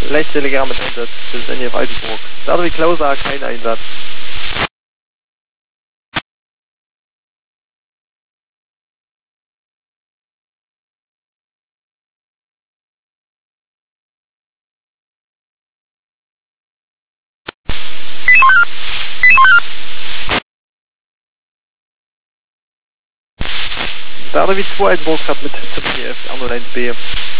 Leicht mit Einsatz. Das ist in Waldenburg. Starter wie Klauser, kein Einsatz. Starter wie 2 Waldenburg hat mit F, Arnold 1B.